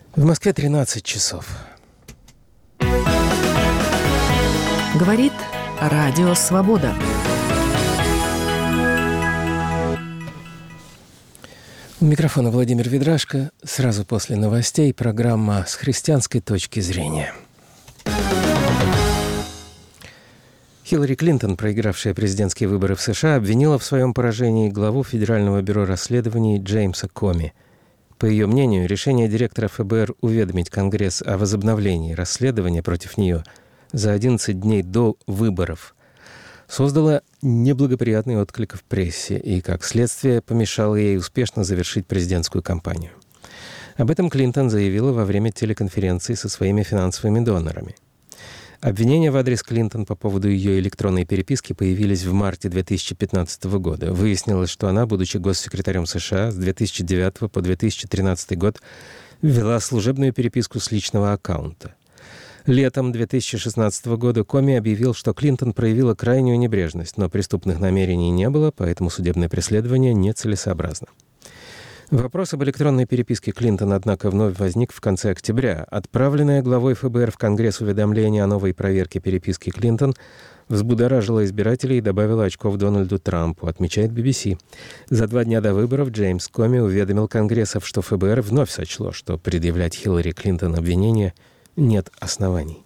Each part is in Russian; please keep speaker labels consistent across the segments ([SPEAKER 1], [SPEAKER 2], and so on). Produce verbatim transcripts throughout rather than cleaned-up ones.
[SPEAKER 1] В Москве тринадцать часов.
[SPEAKER 2] Говорит Радио Свобода.
[SPEAKER 1] У микрофона Владимир Ведрашко. Сразу после новостей программа «С христианской точки зрения». Хиллари Клинтон, проигравшая президентские выборы в США, обвинила в своем поражении главу Федерального бюро расследований Джеймса Коми. По ее мнению, решение директора эф бэ эр уведомить Конгресс о возобновлении расследования против нее за одиннадцать дней до выборов создало неблагоприятный отклик в прессе и, как следствие, помешало ей успешно завершить президентскую кампанию. Об этом Клинтон заявила во время телеконференции со своими финансовыми донорами. Обвинения в адрес Клинтон по поводу ее электронной переписки появились в марте две тысячи пятнадцатого года. Выяснилось, что она, будучи госсекретарем США с две тысячи девятого по две тысячи тринадцатый год, вела служебную переписку с личного аккаунта. Летом две тысячи шестнадцатого года Коми объявил, что Клинтон проявила крайнюю небрежность, но преступных намерений не было, поэтому судебное преследование нецелесообразно. Вопрос об электронной переписке Клинтон, однако, вновь возник в конце октября. Отправленное главой эф бэ эр в Конгресс уведомление о новой проверке переписки Клинтон взбудоражило избирателей и добавило очков Дональду Трампу, отмечает би би си. За два дня до выборов Джеймс Коми уведомил конгрессов, что эф бэ эр вновь сочло, что предъявлять Хиллари Клинтон обвинения нет оснований.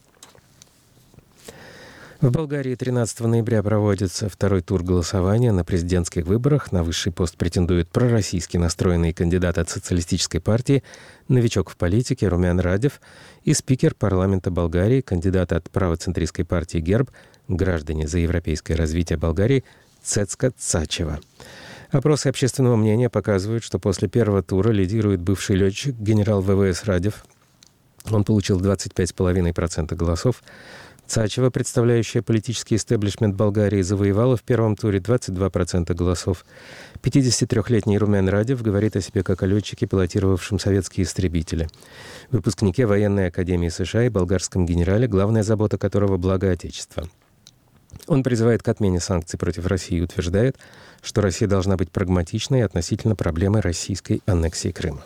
[SPEAKER 1] В Болгарии тринадцатого ноября проводится второй тур голосования на президентских выборах. На высший пост претендует пророссийски настроенный кандидат от социалистической партии, новичок в политике Румен Радев и спикер парламента Болгарии, кандидат от правоцентристской партии ГЕРБ, граждане за европейское развитие Болгарии Цецка Цачева. Опросы общественного мнения показывают, что после первого тура лидирует бывший летчик генерал вэ вэ эс Радев. Он получил двадцать пять целых пять десятых процента голосов. Цачева, представляющая политический истеблишмент Болгарии, завоевала в первом туре двадцать два процента голосов. пятидесятитрёхлетний Румен Радев говорит о себе как о летчике, пилотировавшем советские истребители. Выпускнике военной академии США и болгарском генерале, главная забота которого – благо Отечества. Он призывает к отмене санкций против России и утверждает, что Россия должна быть прагматичной относительно проблемы российской аннексии Крыма.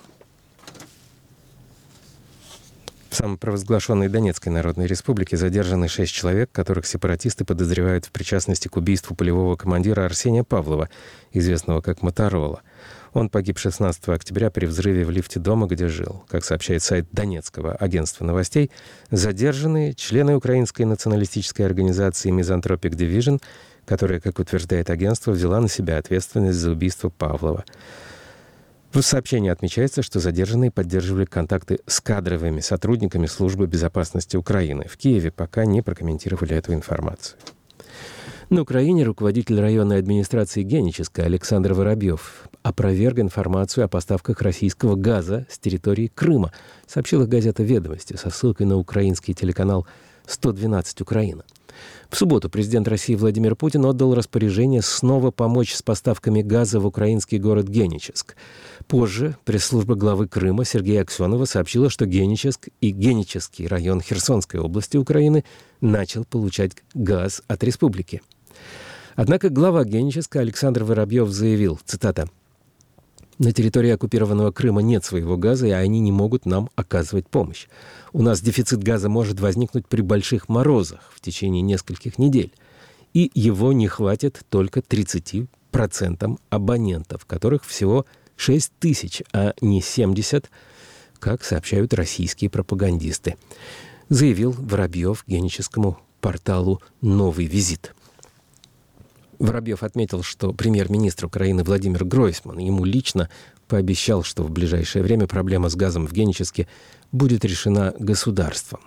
[SPEAKER 1] В самопровозглашенной Донецкой Народной Республике задержаны шесть человек, которых сепаратисты подозревают в причастности к убийству полевого командира Арсения Павлова, известного как Моторола. Он погиб шестнадцатого октября при взрыве в лифте дома, где жил. Как сообщает сайт Донецкого агентства новостей, задержанные члены украинской националистической организации Misanthropic Division, которая, как утверждает агентство, взяла на себя ответственность за убийство Павлова. В сообщении отмечается, что задержанные поддерживали контакты с кадровыми сотрудниками Службы безопасности Украины. В Киеве пока не прокомментировали эту информацию. На Украине руководитель районной администрации Генической Александр Воробьев опроверг информацию о поставках российского газа с территории Крыма, сообщила газета «Ведомости» со ссылкой на украинский телеканал сто двенадцать Украина. В субботу президент России Владимир Путин отдал распоряжение снова помочь с поставками газа в украинский город Геническ. Позже пресс-служба главы Крыма Сергея Аксенова сообщила, что Геническ и Генический район Херсонской области Украины начал получать газ от республики. Однако глава Геническа Александр Воробьев заявил, цитата, «На территории оккупированного Крыма нет своего газа, и они не могут нам оказывать помощь. У нас дефицит газа может возникнуть при больших морозах в течение нескольких недель, и его не хватит только тридцати процентам абонентов, которых всего шесть тысяч, а не семьдесят, как сообщают российские пропагандисты», заявил Воробьев геническому порталу «Новый визит». Воробьев отметил, что премьер-министр Украины Владимир Гройсман ему лично пообещал, что в ближайшее время проблема с газом в Геническе будет решена государством.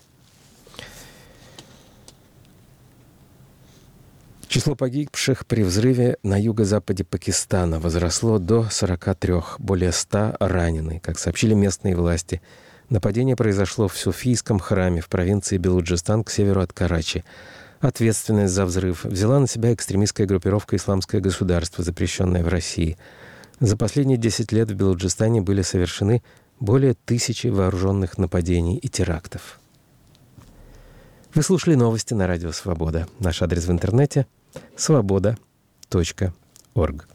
[SPEAKER 1] Число погибших при взрыве на юго-западе Пакистана возросло до сорока трёх, более ста ранены, как сообщили местные власти. Нападение произошло в Суфийском храме в провинции Белуджистан к северу от Карачи. Ответственность за взрыв взяла на себя экстремистская группировка «Исламское государство», запрещенное в России. За последние десять лет в Белуджистане были совершены более тысячи вооруженных нападений и терактов. Вы слушали новости на Радио Свобода. Наш адрес в интернете – свобода точка орг.